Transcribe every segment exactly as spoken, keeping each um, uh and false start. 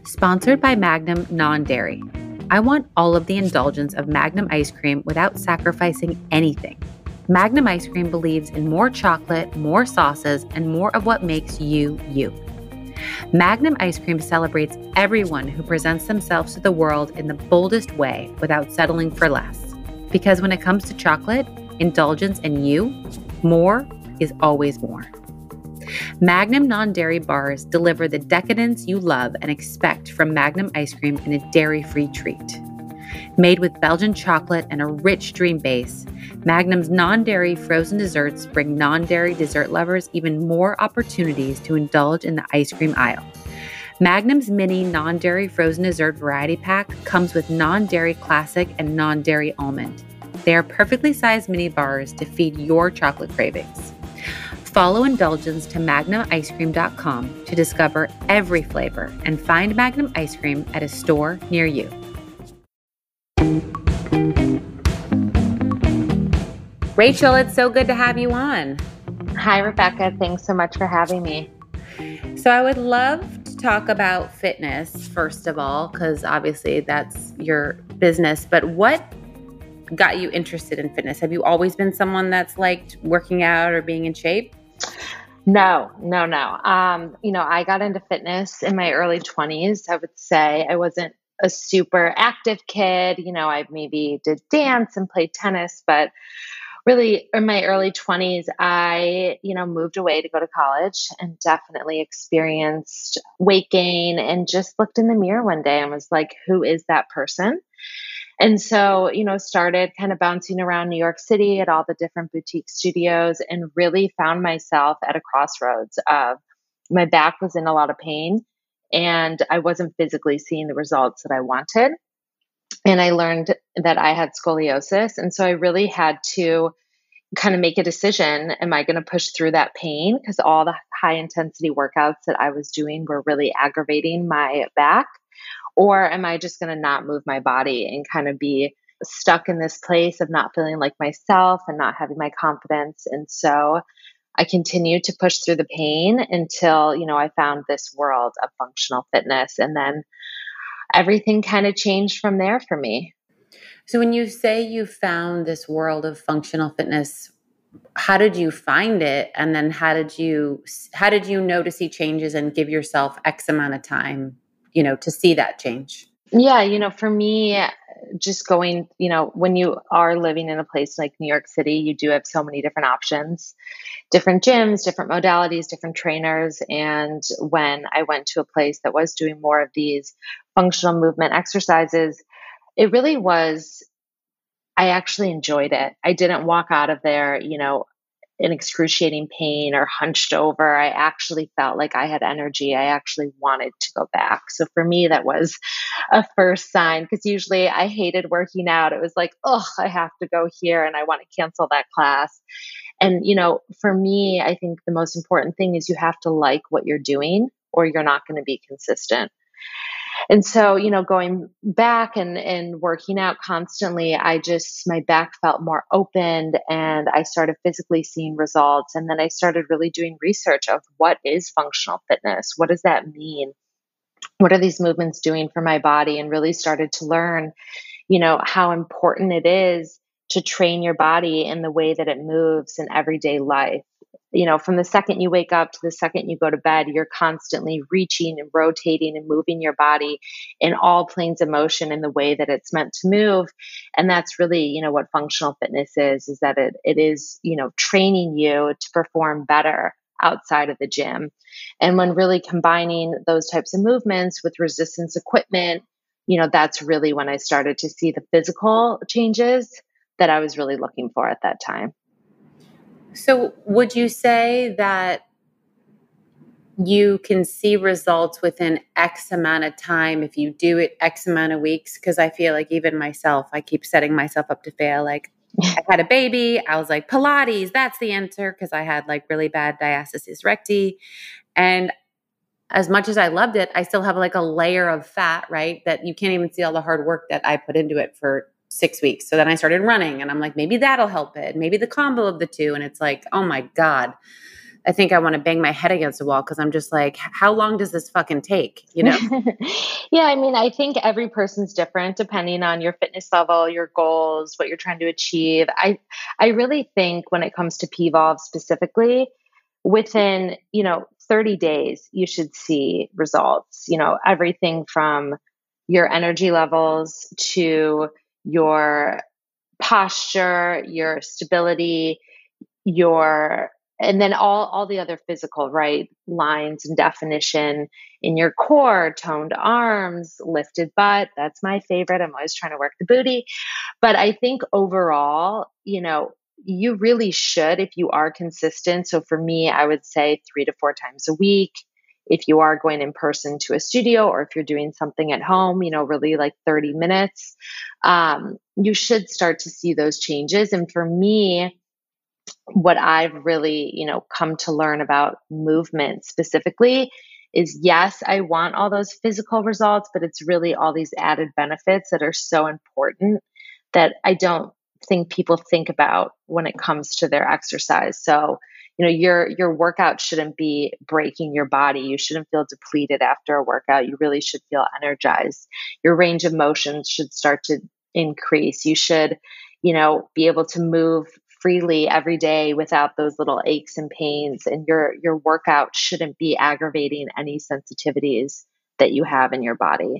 Sponsored by Magnum Non-Dairy. I want all of the indulgence of Magnum ice cream without sacrificing anything. Magnum ice cream believes in more chocolate, more sauces, and more of what makes you, you. Magnum ice cream celebrates everyone who presents themselves to the world in the boldest way without settling for less. Because when it comes to chocolate, indulgence, and you, more is always more. Magnum non-dairy bars deliver the decadence you love and expect from Magnum ice cream in a dairy-free treat. Made with Belgian chocolate and a rich dream base, Magnum's non-dairy frozen desserts bring non-dairy dessert lovers even more opportunities to indulge in the ice cream aisle. Magnum's mini non-dairy frozen dessert variety pack comes with non-dairy classic and non-dairy almond. They are perfectly sized mini bars to feed your chocolate cravings. Follow Indulgence to magnum ice cream dot com to discover every flavor and find Magnum ice cream at a store near you. Rachel, it's so good to have you on. Hi, Rebecca. Thanks so much for having me. So I would love to talk about fitness, first of all, because obviously that's your business. But what got you interested in fitness? Have you always been someone that's liked working out or being in shape? No, no, no. Um, you know, I got into fitness in my early twenties. I would say I wasn't a super active kid. You know, I maybe did dance and played tennis, but really in my early twenties, I, you know, moved away to go to college and definitely experienced weight gain and just looked in the mirror one day and was like, who is that person? And so, you know, started kind of bouncing around New York City at all the different boutique studios and really found myself at a crossroads of my back was in a lot of pain and I wasn't physically seeing the results that I wanted. And I learned that I had scoliosis. And so I really had to kind of make a decision. Am I going to push through that pain? Because all the high intensity workouts that I was doing were really aggravating my back. Or am I just going to not move my body and kind of be stuck in this place of not feeling like myself and not having my confidence? And so I continued to push through the pain until, you know, I found this world of functional fitness. And then everything kind of changed from there for me. So when you say you found this world of functional fitness, how did you find it? And then how did you, how did you know to see changes and give yourself X amount of time, you know, to see that change? Yeah, you know, for me, just going, you know, when you are living in a place like New York City, you do have so many different options, different gyms, different modalities, different trainers. And when I went to a place that was doing more of these functional movement exercises, it really was, I actually enjoyed it. I didn't walk out of there, you know, in excruciating pain or hunched over. I actually felt like I had energy. I actually wanted to go back. So for me, that was a first sign because usually I hated working out. It was like, oh, I have to go here and I want to cancel that class. And, you know, for me, I think the most important thing is you have to like what you're doing or you're not going to be consistent. And so, you know, going back and, and working out constantly, I just, my back felt more opened and I started physically seeing results. And then I started really doing research of what is functional fitness? What does that mean? What are these movements doing for my body? And really started to learn, you know, how important it is to train your body in the way that it moves in everyday life. You know, from the second you wake up to the second you go to bed, you're constantly reaching and rotating and moving your body in all planes of motion in the way that it's meant to move. And that's really, you know, what functional fitness is, is that it, it is, you know, training you to perform better outside of the gym. And when really combining those types of movements with resistance equipment, you know, that's really when I started to see the physical changes that I was really looking for at that time. So would you say that you can see results within X amount of time if you do it X amount of weeks? Because I feel like even myself, I keep setting myself up to fail. Like I had a baby, I was like, Pilates, that's the answer, because I had like really bad diastasis recti. And as much as I loved it, I still have like a layer of fat, right? That you can't even see all the hard work that I put into it for six weeks. So then I started running and I'm like, maybe that'll help it. Maybe the combo of the two. And it's like, oh my God, I think I want to bang my head against the wall because I'm just like, how long does this fucking take? You know? Yeah, I mean, I think every person's different depending on your fitness level, your goals, what you're trying to achieve. I I really think when it comes to P Volve specifically, within, you know, thirty days, you should see results. You know, everything from your energy levels to your posture, your stability, your and then all all the other physical, right, lines and definition in your core, toned arms, lifted butt. That's my favorite. I'm always trying to work the booty. But I think overall, you know, you really should, if you are consistent. So for me, I would say three to four times a week. If you are going in person to a studio, or if you're doing something at home, you know, really like thirty minutes, um, you should start to see those changes. And for me, what I've really, you know, come to learn about movement specifically is, yes, I want all those physical results, but it's really all these added benefits that are so important that I don't think people think about when it comes to their exercise. So, you know, your your workout shouldn't be breaking your body. You shouldn't feel depleted after a workout. You really should feel energized. Your range of motion should start to increase. You should, you know, be able to move freely every day without those little aches and pains, and your your workout shouldn't be aggravating any sensitivities that you have in your body.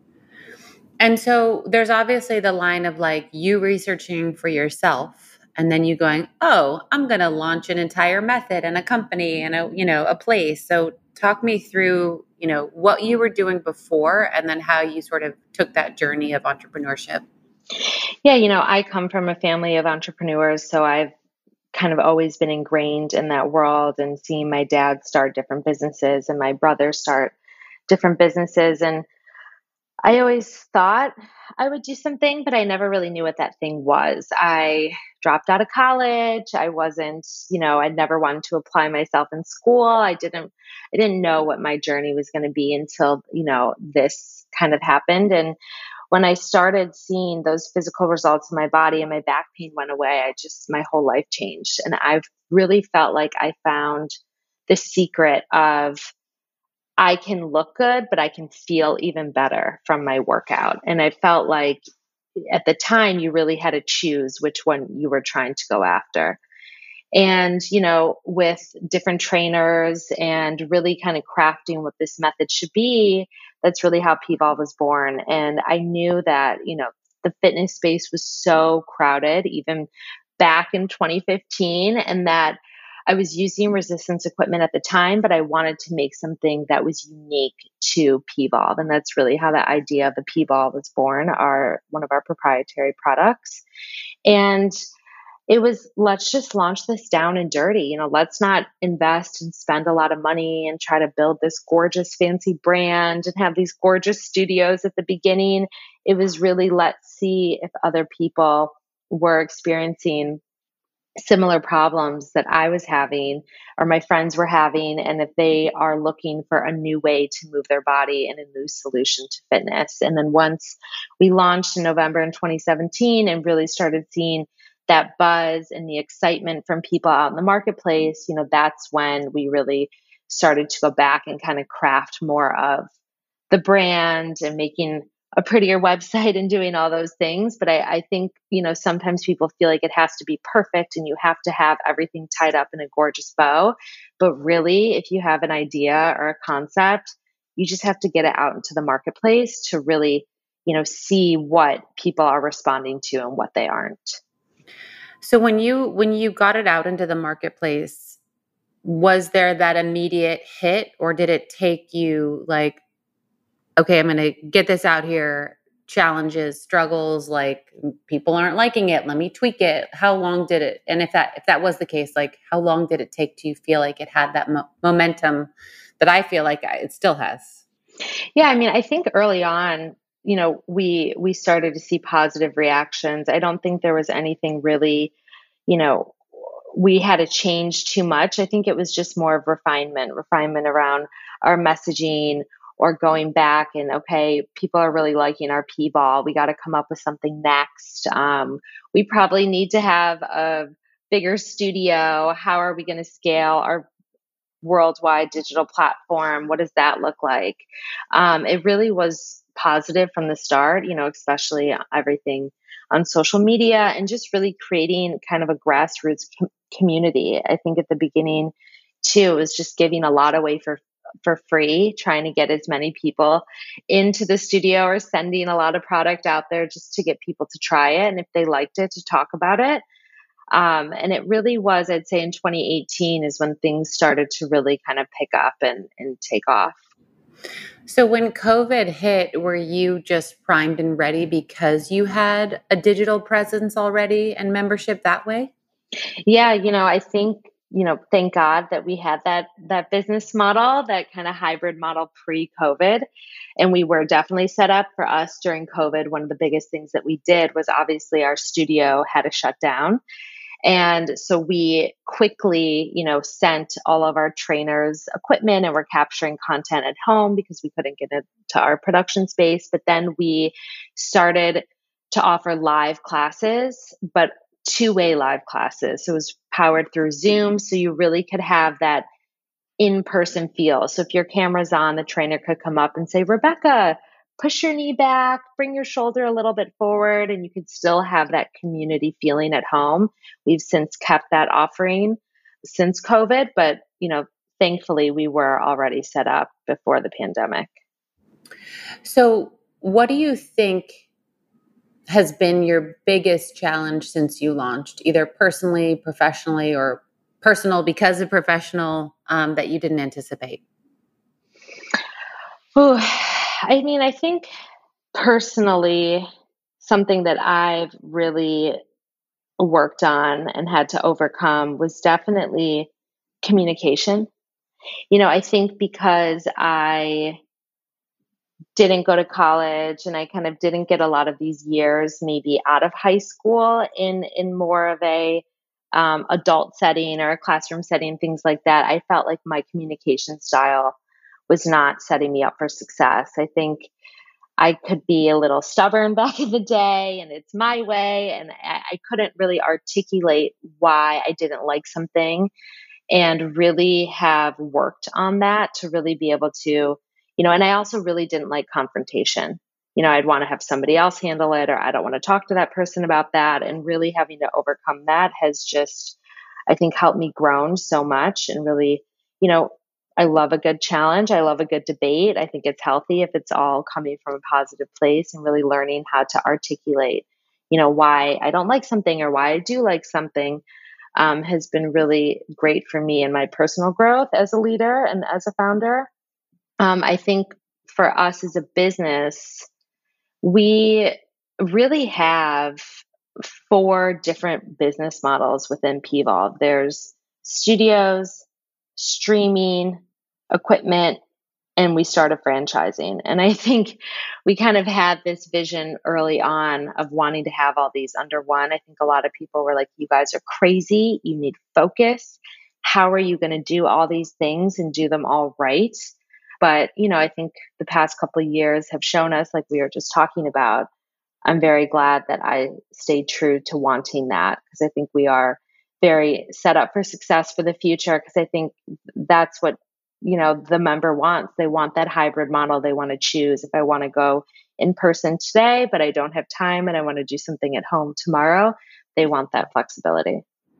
And so there's obviously the line of like you researching for yourself and then you going, "Oh, I'm going to launch an entire method and a company and a, you know, a place." So talk me through, you know, what you were doing before and then how you sort of took that journey of entrepreneurship. Yeah, you know, I come from a family of entrepreneurs, so I've kind of always been ingrained in that world, and seeing my dad start different businesses and my brother start different businesses. And I always thought I would do something, but I never really knew what that thing was. I dropped out of college. I wasn't, you know, I'd never wanted to apply myself in school. I didn't I didn't know what my journey was going to be until, you know, this kind of happened. And when I started seeing those physical results in my body and my back pain went away, I just, my whole life changed. And I've really felt like I found the secret of, I can look good, but I can feel even better from my workout. And I felt like at the time you really had to choose which one you were trying to go after. And, you know, with different trainers and really kind of crafting what this method should be, that's really how P Volve was born. And I knew that, you know, the fitness space was so crowded, even back in twenty fifteen, and that I was using resistance equipment at the time, but I wanted to make something that was unique to P Volve. And that's really how the idea of the P Volve was born, our one of our proprietary products. And it was, let's just launch this down and dirty. You know, let's not invest and spend a lot of money and try to build this gorgeous fancy brand and have these gorgeous studios at the beginning. It was really, let's see if other people were experiencing similar problems that I was having or my friends were having, and if they are looking for a new way to move their body and a new solution to fitness. And then once we launched in November in twenty seventeen and really started seeing that buzz and the excitement from people out in the marketplace, you know, that's when we really started to go back and kind of craft more of the brand and making a prettier website and doing all those things. But I, I think, you know, sometimes people feel like it has to be perfect and you have to have everything tied up in a gorgeous bow. But really, if you have an idea or a concept, you just have to get it out into the marketplace to really, you know, see what people are responding to and what they aren't. So when you when you got it out into the marketplace, was there that immediate hit or did it take you like, okay, I'm going to get this out here, challenges, struggles, like people aren't liking it, let me tweak it. How long did it, and if that if that was the case, like how long did it take to feel like it had that mo- momentum that I feel like it still has? Yeah, I mean, I think early on, you know, we we started to see positive reactions. I don't think there was anything really, you know, we had to change too much. I think it was just more of refinement, refinement around our messaging or going back and, okay, people are really liking our P-ball. We got to come up with something next. Um, we probably need to have a bigger studio. How are we going to scale our worldwide digital platform. What does that look like? Um, it really was positive from the start, you know, especially everything on social media and just really creating kind of a grassroots com- community. I think at the beginning, too, it was just giving a lot away for for free, trying to get as many people into the studio or sending a lot of product out there just to get people to try it. And if they liked it, to talk about it. Um, and it really was, I'd say in twenty eighteen is when things started to really kind of pick up and, and take off. So when COVID hit, were you just primed and ready because you had a digital presence already and membership that way? Yeah, you know, I think, you know, thank God that we had that that business model, that kind of hybrid model pre-COVID. And we were definitely set up for us during COVID. One of the biggest things that we did was obviously our studio had to shut down. And so we quickly, you know, sent all of our trainers equipment and we're capturing content at home because we couldn't get it to our production space. But then we started to offer live classes, but two-way live classes. So it was powered through Zoom. So you really could have that in-person feel. So if your camera's on, the trainer could come up and say, Rebecca, push your knee back, bring your shoulder a little bit forward, and you could still have that community feeling at home. We've since kept that offering since COVID, but you know, thankfully we were already set up before the pandemic. So what do you think has been your biggest challenge since you launched, either personally, professionally, or personal because of professional, um, that you didn't anticipate? Ooh, I mean, I think personally, something that I've really worked on and had to overcome was definitely communication. You know, I think because I didn't go to college and I kind of didn't get a lot of these years maybe out of high school in in more of a um, adult setting or a classroom setting, things like that. I felt like my communication style was not setting me up for success. I think I could be a little stubborn back in the day and it's my way. And I, I couldn't really articulate why I didn't like something and really have worked on that to really be able to, you know, and I also really didn't like confrontation. You know, I'd want to have somebody else handle it, or I don't want to talk to that person about that. And really having to overcome that has just, I think, helped me grown so much and really, you know, I love a good challenge. I love a good debate. I think it's healthy if it's all coming from a positive place and really learning how to articulate, you know, why I don't like something or why I do like something um, has been really great for me in my personal growth as a leader and as a founder. Um, I think for us as a business, we really have four different business models within Pvolve. There's studios, streaming, equipment, and we started franchising. And I think we kind of had this vision early on of wanting to have all these under one. I think a lot of people were like, you guys are crazy. You need focus. How are you going to do all these things and do them all right? But, you know, I think the past couple of years have shown us, like we were just talking about, I'm very glad that I stayed true to wanting that because I think we are very set up for success for the future because I think that's what, you know, the member wants. They want that hybrid model. They want to choose if I want to go in person today, but I don't have time and I want to do something at home tomorrow. They want that flexibility.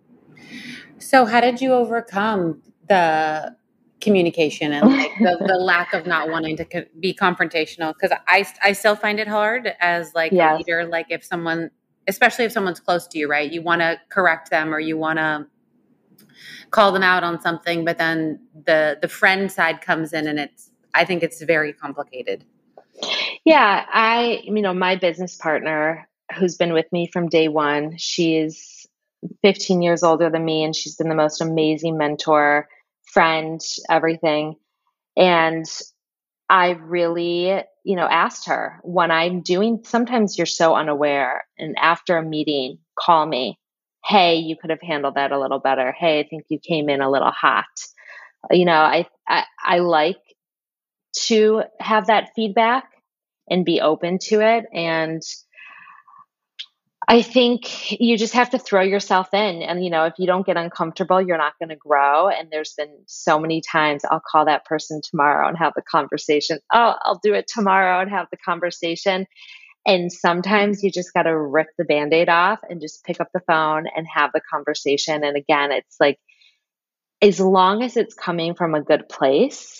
So how did you overcome the communication and like the, the lack of not wanting to co- be confrontational? Because I, I still find it hard as like a Yes. leader, like if someone, especially if someone's close to you, right? You want to correct them or you want to call them out on something, but then the the friend side comes in and it's, I think it's very complicated. Yeah, I, you know, my business partner who's been with me from day one, she's fifteen years older than me and she's been the most amazing mentor, friend, everything. And I really, you know, asked her when I'm doing, sometimes you're so unaware. And after a meeting, call me. Hey, you could have handled that a little better. Hey, I think you came in a little hot. You know, I, I, I like to have that feedback and be open to it. And I think you just have to throw yourself in. And, you know, if you don't get uncomfortable, you're not going to grow. And there's been so many times I'll call that person tomorrow and have the conversation. Oh, I'll do it tomorrow and have the conversation. And sometimes you just got to rip the Band-Aid off and just pick up the phone and have the conversation. And again, it's like, as long as it's coming from a good place,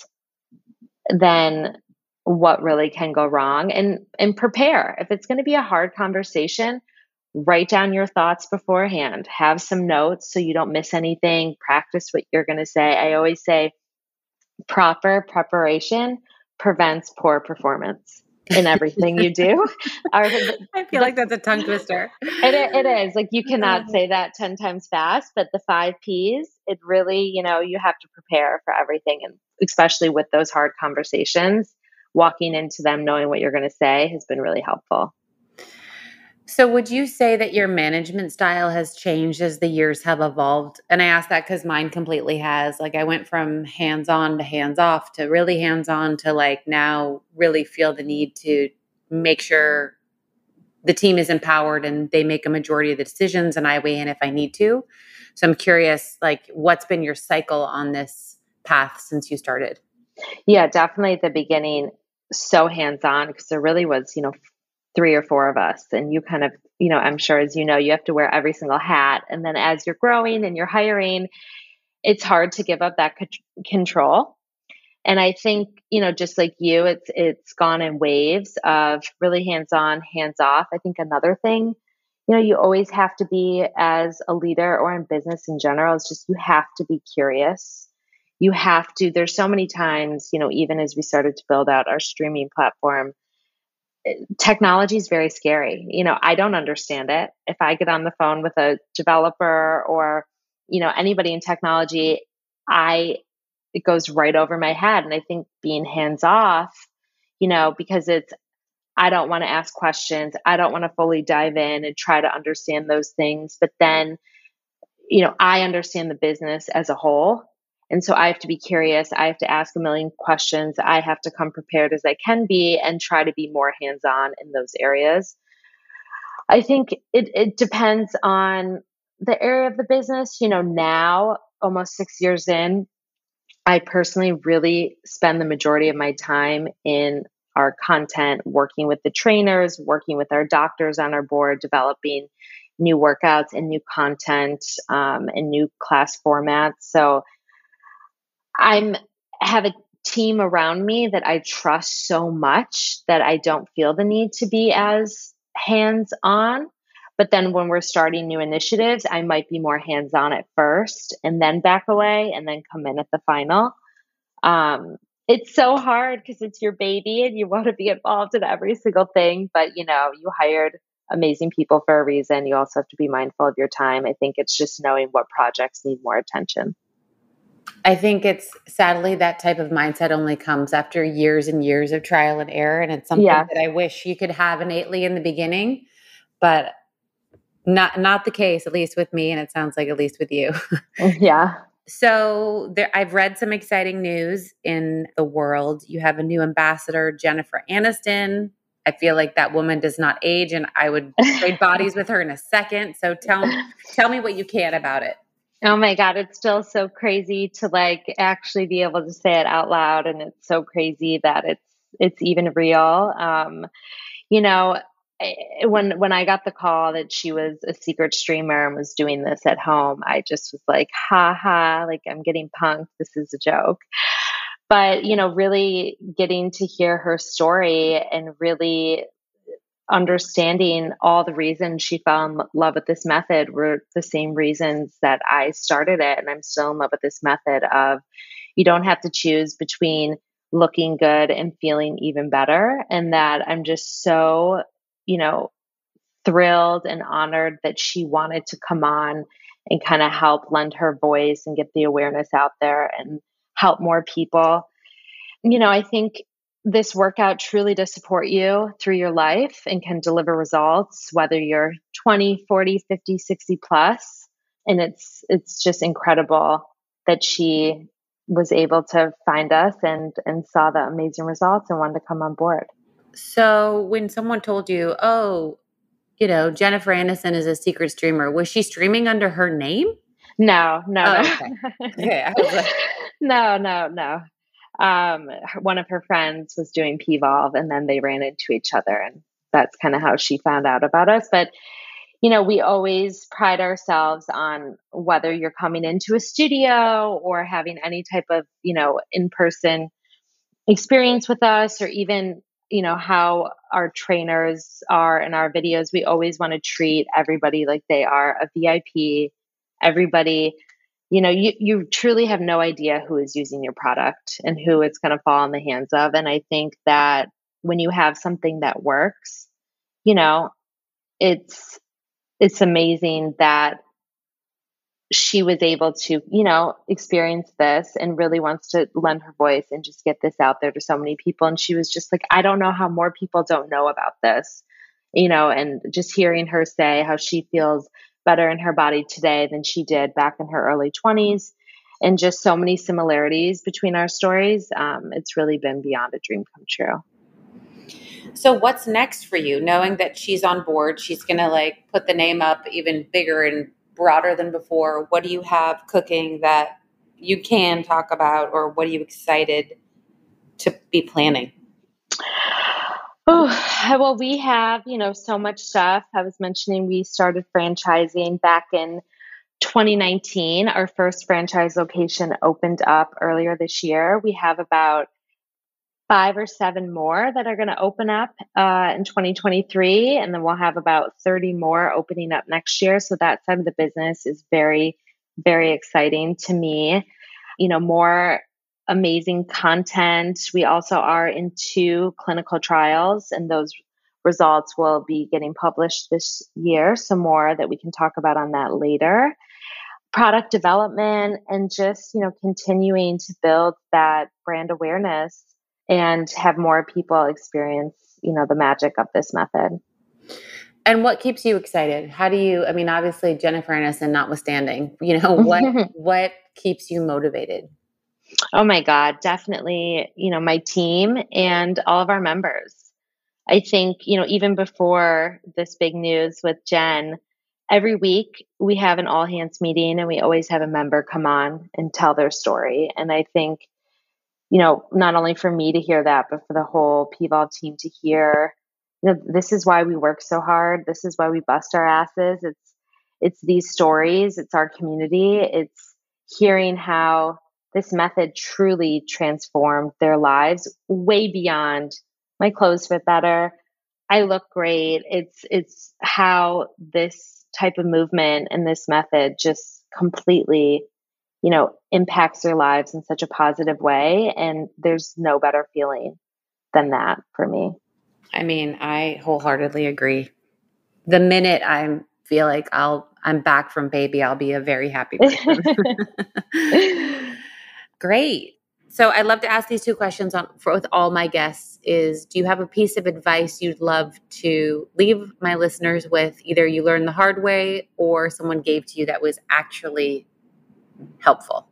then what really can go wrong? And and prepare. If it's going to be a hard conversation, write down your thoughts beforehand. Have some notes so you don't miss anything. Practice what you're going to say. I always say proper preparation prevents poor performance in everything you do. Our, the, I feel the, like that's a tongue twister. It, it is like you cannot say that ten times fast, but the five P's, it really, you know, you have to prepare for everything. And especially with those hard conversations, walking into them, knowing what you're going to say has been really helpful. So would you say that your management style has changed as the years have evolved? And I ask that because mine completely has. Like I went from hands-on to hands-off to really hands-on to like now really feel the need to make sure the team is empowered and they make a majority of the decisions and I weigh in if I need to. So I'm curious, like what's been your cycle on this path since you started? Yeah, definitely at the beginning, so hands-on because there really was, you know, three or four of us. And you kind of, you know, I'm sure as you know, you have to wear every single hat. And then as you're growing and you're hiring, it's hard to give up that c- control. And I think, you know, just like you, it's it's gone in waves of really hands-on, hands-off. I think another thing, you know, you always have to be as a leader or in business in general, is just you have to be curious. You have to, there's so many times, you know, even as we started to build out our streaming platform, technology is very scary. You know, I don't understand it. If I get on the phone with a developer or, you know, anybody in technology, I it goes right over my head. And I think being hands off, you know, because it's I don't want to ask questions. I don't want to fully dive in and try to understand those things. But then, you know, I understand the business as a whole. And so I have to be curious. I have to ask a million questions. I have to come prepared as I can be and try to be more hands on in those areas. I think it, it depends on the area of the business. You know, now, almost six years in, I personally really spend the majority of my time in our content, working with the trainers, working with our doctors on our board, developing new workouts and new content um, and new class formats. So I'm have a team around me that I trust so much that I don't feel the need to be as hands on. But then when we're starting new initiatives, I might be more hands on at first and then back away and then come in at the final. Um, it's so hard because it's your baby and you want to be involved in every single thing. But, you know, you hired amazing people for a reason. You also have to be mindful of your time. I think it's just knowing what projects need more attention. I think it's sadly that type of mindset only comes after years and years of trial and error. And it's something Yeah. that I wish you could have innately in the beginning, but not not the case, at least with me. And it sounds like at least with you. Yeah. So there, I've read some exciting news in the world. You have a new ambassador, Jennifer Aniston. I feel like that woman does not age, and I would trade bodies with her in a second. So tell tell me what you can about it. Oh my God, it's still so crazy to like actually be able to say it out loud. And it's so crazy that it's it's even real. Um, you know, I- when when I got the call that she was a secret streamer and was doing this at home, I just was like, ha ha, like I'm getting punked. This is a joke. But, you know, really getting to hear her story and really understanding all the reasons she fell in love with this method were the same reasons that I started it. And I'm still in love with this method of you don't have to choose between looking good and feeling even better. And that I'm just so, you know, thrilled and honored that she wanted to come on and kind of help lend her voice and get the awareness out there and help more people. You know, I think this workout truly does support you through your life and can deliver results, whether you're twenty, forty, fifty, sixty plus. And it's, it's just incredible that she was able to find us and, and saw the amazing results and wanted to come on board. So when someone told you, "Oh, you know, Jennifer Aniston is a secret streamer. Was she streaming under her name? No, no, Oh, no. okay. Okay. I was like, No, no, no. Um, her- one of her friends was doing P Volve and then they ran into each other, and that's kind of how she found out about us. But, you know, we always pride ourselves on whether you're coming into a studio or having any type of, you know, in-person experience with us, or even, you know, how our trainers are in our videos. We always want to treat everybody like they are a V I P. Everybody, you know, you, you truly have no idea who is using your product and who it's going to fall in the hands of. And I think that when you have something that works, you know, it's it's amazing that she was able to, you know, experience this and really wants to lend her voice and just get this out there to so many people. And she was just like, I don't know how more people don't know about this, you know, and just hearing her say how she feels better in her body today than she did back in her early twenties, and just so many similarities between our stories. Um, it's really been beyond a dream come true. so what's next for you? Knowing that she's on board, she's going to like put the name up even bigger and broader than before. What do you have cooking that you can talk about, or what are you excited to be planning? Oh, well, we have, you know, so much stuff. I was mentioning we started franchising back in twenty nineteen. Our first franchise location opened up earlier this year. We have about five or seven more that are going to open up uh, in twenty twenty-three. And then we'll have about thirty more opening up next year. So that side of the business is very, very exciting to me. You know, more amazing content. We also are in two clinical trials, and those results will be getting published this year. Some more that we can talk about on that later. Product development, and just, you know, continuing to build that brand awareness and have more people experience, you know, the magic of this method. And what keeps you excited? How do you, I mean, obviously Jennifer Aniston notwithstanding, you know, what, what keeps you motivated? Oh my God, definitely, you know, my team and all of our members. I think, you know, even before this big news with Jen, every week we have an all hands meeting and we always have a member come on and tell their story. And I think, you know, not only for me to hear that, but for the whole P Volve team to hear, you know, this is why we work so hard. This is why we bust our asses. It's, it's these stories. It's our community. It's hearing how this method truly transformed their lives way beyond my clothes fit better, I look great. It's, it's how this type of movement and this method just completely, you know, impacts their lives in such a positive way. And there's no better feeling than that for me. I mean, I wholeheartedly agree. The minute I feel like I'll, I'm back from baby, I'll be a very happy person. Great. So I love to ask these two questions on for with all my guests is, do you have a piece of advice you'd love to leave my listeners with? Either you learned the hard way or someone gave to you that was actually helpful.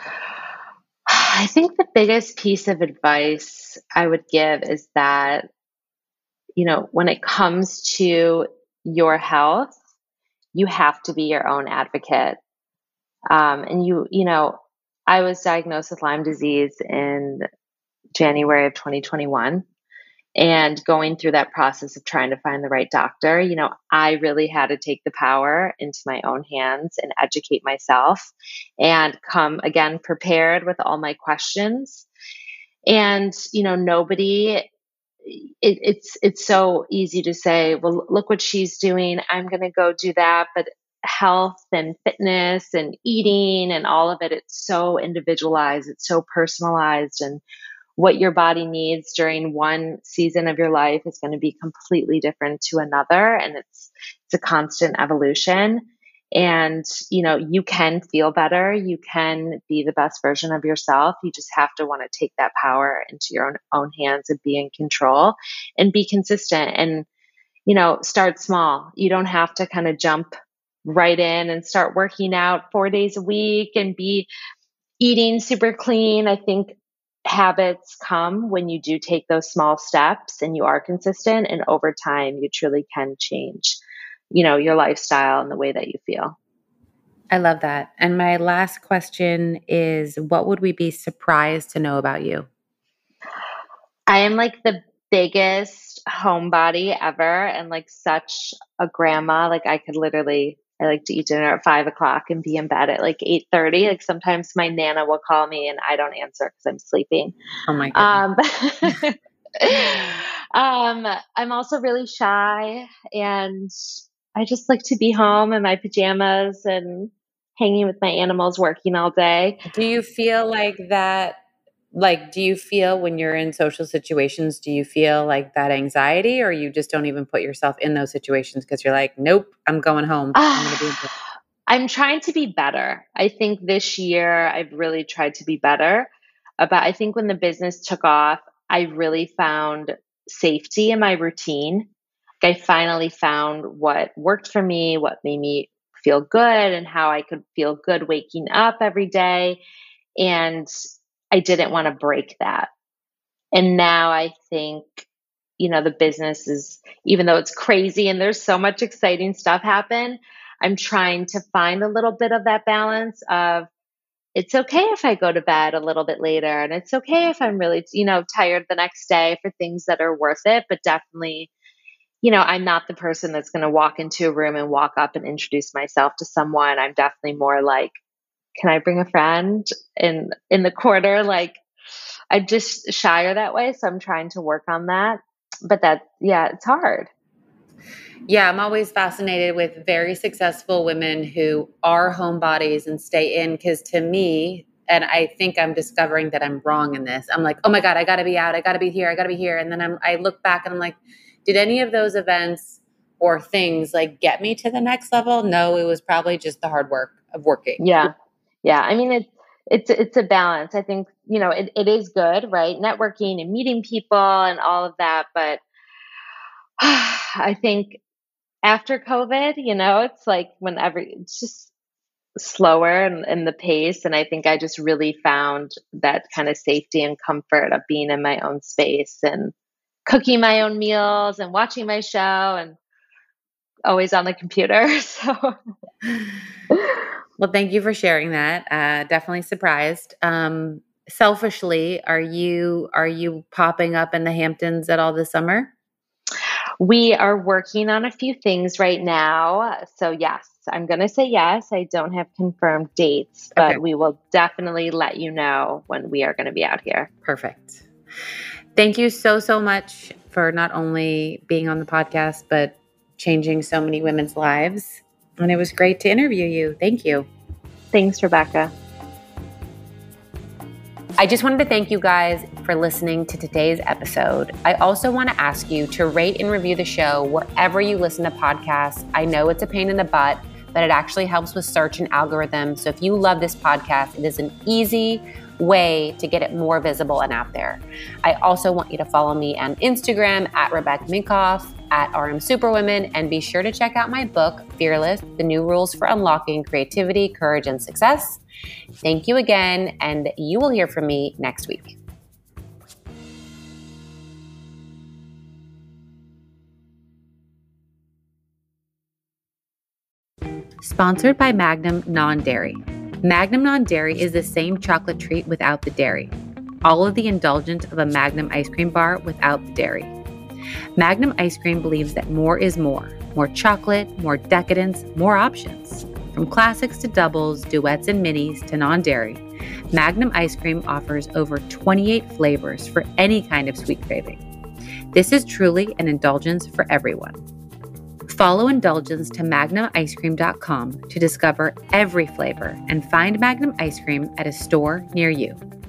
I think the biggest piece of advice I would give is that, you know, when it comes to your health, you have to be your own advocate. Um, and you, you know, I was diagnosed with Lyme disease in January of twenty twenty-one. And going through that process of trying to find the right doctor, you know, I really had to take the power into my own hands and educate myself and come again prepared with all my questions. And, you know, nobody, it, it's, it's so easy to say, well, look what she's doing. I'm going to go do that. But health and fitness and eating and all of it, it's so individualized. It's so personalized. And what your body needs during one season of your life is going to be completely different to another. And it's, it's a constant evolution. And, you know, you can feel better. You can be the best version of yourself. You just have to want to take that power into your own, own hands and be in control and be consistent and, you know, start small. You don't have to kind of jump right in and start working out four days a week and be eating super clean. I think habits come when you do take those small steps and you are consistent, and over time you truly can change you know, your lifestyle and the way that you feel. I love that. And my last question is, what would we be surprised to know about you? I am like the biggest homebody ever and like such a grandma. Like I could literally, I like to eat dinner at five o'clock and be in bed at like eight thirty. Like sometimes my Nana will call me and I don't answer because I'm sleeping. Oh my goodness. Um, um, I'm also really shy and I just like to be home in my pajamas and hanging with my animals, working all day. Do you feel like that? Like, do you feel when you're in social situations, do you feel like that anxiety, or you just don't even put yourself in those situations because you're like, nope, I'm going home. I'm gonna be in I'm trying to be better. I think this year I've really tried to be better. Uh, But I think when the business took off, I really found safety in my routine. Like I finally found what worked for me, what made me feel good, and how I could feel good waking up every day. And I didn't want to break that. And now I think, you know, the business is, even though it's crazy and there's so much exciting stuff happen, I'm trying to find a little bit of that balance of it's okay if I go to bed a little bit later and it's okay if I'm really, you know, tired the next day for things that are worth it, but definitely, you know, I'm not the person that's going to walk into a room and walk up and introduce myself to someone. I'm definitely more like, can I bring a friend in in the quarter? Like I'm just shyer that way, so I'm trying to work on that. But that, yeah, it's hard. Yeah, I'm always fascinated with very successful women who are homebodies and stay in, because to me, and I think I'm discovering that I'm wrong in this. I'm like, oh my God, I got to be out. I got to be here. I got to be here. And then I'm, I look back and I'm like, did any of those events or things like get me to the next level? No, it was probably just the hard work of working. Yeah. Yeah. I mean, it, it's, it's a balance. I think, you know, it, it is good, right? Networking and meeting people and all of that. But I think after COVID, you know, it's like whenever it's just slower in, in the pace. And I think I just really found that kind of safety and comfort of being in my own space and cooking my own meals and watching my show and always on the computer. So, Well, thank you for sharing that. Uh, definitely surprised. Um, selfishly, are you are you popping up in the Hamptons at all this summer? we are working on a few things right now. So, yes, I'm going to say yes. I don't have confirmed dates, but Okay. we will definitely let you know when we are going to be out here. Perfect. Thank you so, so much for not only being on the podcast, but changing so many women's lives. And it was great to interview you. Thank you. Thanks, Rebecca. I just wanted to thank you guys for listening to today's episode. I also want to ask you to rate and review the show wherever you listen to podcasts. I know it's a pain in the butt, but it actually helps with search and algorithm. So if you love this podcast, it is an easy way to get it more visible and out there. I also want you to follow me on Instagram at Rebecca Minkoff, at R M Superwomen, and be sure to check out my book, Fearless, The New Rules for Unlocking Creativity, Courage, and Success. Thank you again, and you will hear from me next week. Sponsored by Magnum Non-Dairy. Magnum Non-Dairy is the same chocolate treat without the dairy. All of the indulgence of a Magnum ice cream bar without the dairy. Magnum Ice Cream believes that more is more. More chocolate, more decadence, more options. From classics to doubles, duets and minis to non-dairy, Magnum Ice Cream offers over twenty-eight flavors for any kind of sweet craving. This is truly an indulgence for everyone. Follow Indulgence to magnum ice cream dot com to discover every flavor and find Magnum Ice Cream at a store near you.